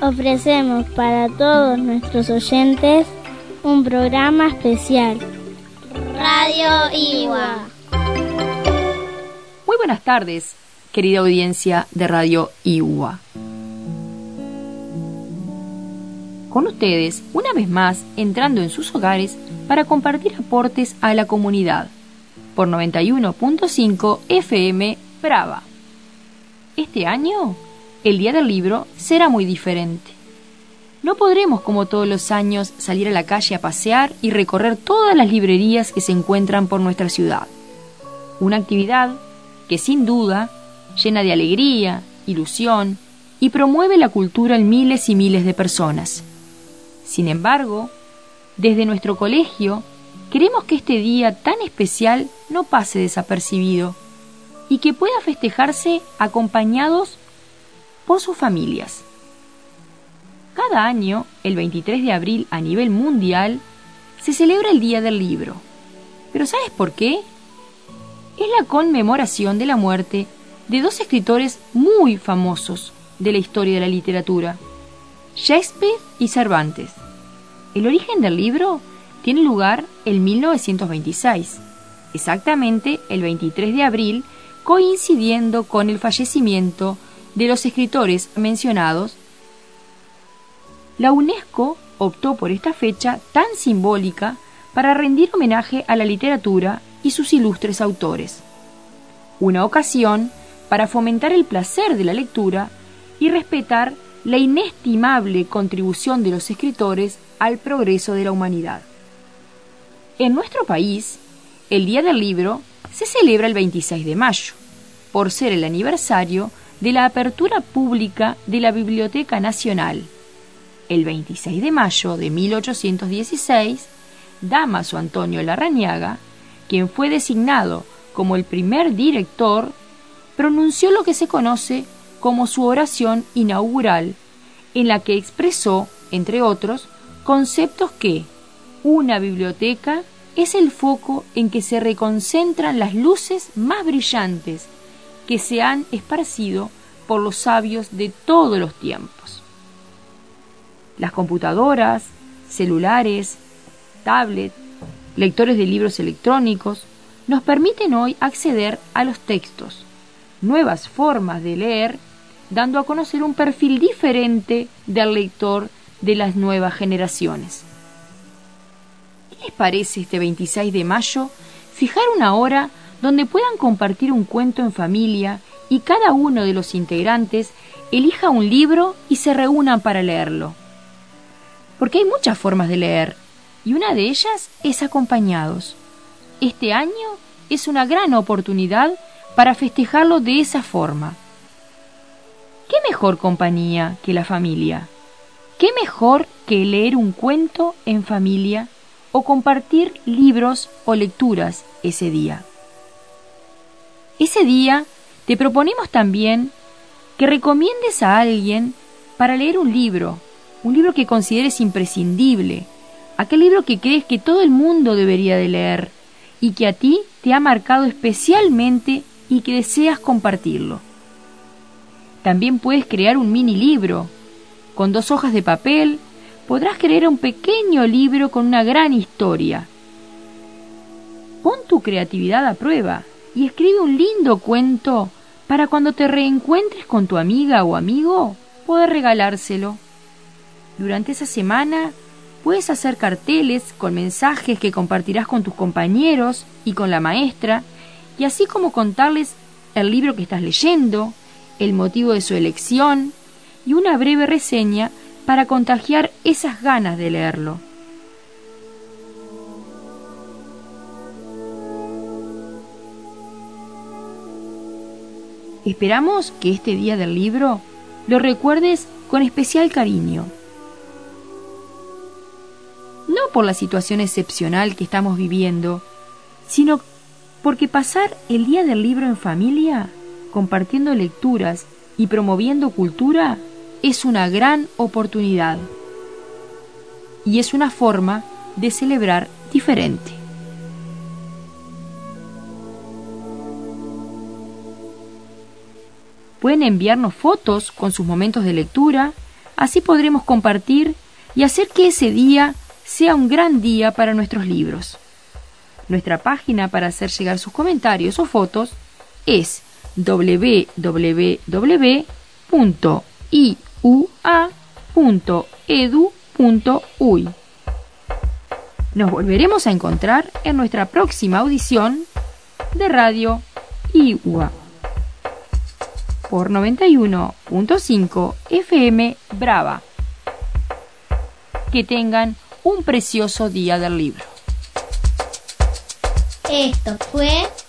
ofrecemos para todos nuestros oyentes un programa especial. Radio Iwa. Muy buenas tardes, querida audiencia de Radio Iwa. Con ustedes, una vez más, entrando en sus hogares para compartir aportes a la comunidad, por 91.5 FM Brava. Este año, el Día del Libro será muy diferente. No podremos, como todos los años, salir a la calle a pasear y recorrer todas las librerías que se encuentran por nuestra ciudad. Una actividad que, sin duda, llena de alegría, ilusión y promueve la cultura en miles y miles de personas. Sin embargo, desde nuestro colegio, queremos que este día tan especial no pase desapercibido y que pueda festejarse acompañados por sus familias. Cada año, el 23 de abril a nivel mundial, se celebra el Día del Libro. ¿Pero sabes por qué? Es la conmemoración de la muerte de dos escritores muy famosos de la historia de la literatura, Shakespeare y Cervantes. El origen del libro tiene lugar en 1926, exactamente el 23 de abril, coincidiendo con el fallecimiento de los escritores mencionados. La UNESCO optó por esta fecha tan simbólica para rendir homenaje a la literatura y sus ilustres autores. Una ocasión para fomentar el placer de la lectura y respetar la inestimable contribución de los escritores al progreso de la humanidad. En nuestro país, el Día del Libro se celebra el 26 de mayo, por ser el aniversario de la apertura pública de la Biblioteca Nacional. El 26 de mayo de 1816, Dámaso Antonio Larrañaga, quien fue designado como el primer director, pronunció lo que se conoce como su oración inaugural, en la que expresó, entre otros, conceptos que una biblioteca es el foco en que se reconcentran las luces más brillantes que se han esparcido por los sabios de todos los tiempos. Las computadoras, celulares, tablets, lectores de libros electrónicos nos permiten hoy acceder a los textos, nuevas formas de leer, dando a conocer un perfil diferente del lector de las nuevas generaciones. ¿Qué les parece este 26 de mayo fijar una hora donde puedan compartir un cuento en familia y cada uno de los integrantes elija un libro y se reúnan para leerlo? Porque hay muchas formas de leer y una de ellas es acompañados. Este año es una gran oportunidad para festejarlo de esa forma. ¿Qué mejor compañía que la familia? ¿Qué mejor que leer un cuento en familia o compartir libros o lecturas ese día? Ese día te proponemos también que recomiendes a alguien para leer un libro que consideres imprescindible, aquel libro que crees que todo el mundo debería de leer y que a ti te ha marcado especialmente y que deseas compartirlo. También puedes crear un mini libro. Con 2 hojas de papel podrás crear un pequeño libro con una gran historia. Pon tu creatividad a prueba y escribe un lindo cuento para cuando te reencuentres con tu amiga o amigo poder regalárselo. Durante esa semana puedes hacer carteles con mensajes que compartirás con tus compañeros y con la maestra, y así como contarles el libro que estás leyendo, el motivo de su elección y una breve reseña para contagiar esas ganas de leerlo. Esperamos que este Día del Libro lo recuerdes con especial cariño. No por la situación excepcional que estamos viviendo, sino porque pasar el Día del Libro en familia, compartiendo lecturas y promoviendo cultura, es una gran oportunidad. Y es una forma de celebrar diferente. Pueden enviarnos fotos con sus momentos de lectura Así podremos compartir y hacer que ese día sea un gran día para nuestros libros. Nuestra página para hacer llegar sus comentarios o fotos es www.iua.edu.uy. Nos volveremos a encontrar en nuestra próxima audición de Radio IWA por 91.5 FM Brava. Que tengan un precioso día del libro. Esto fue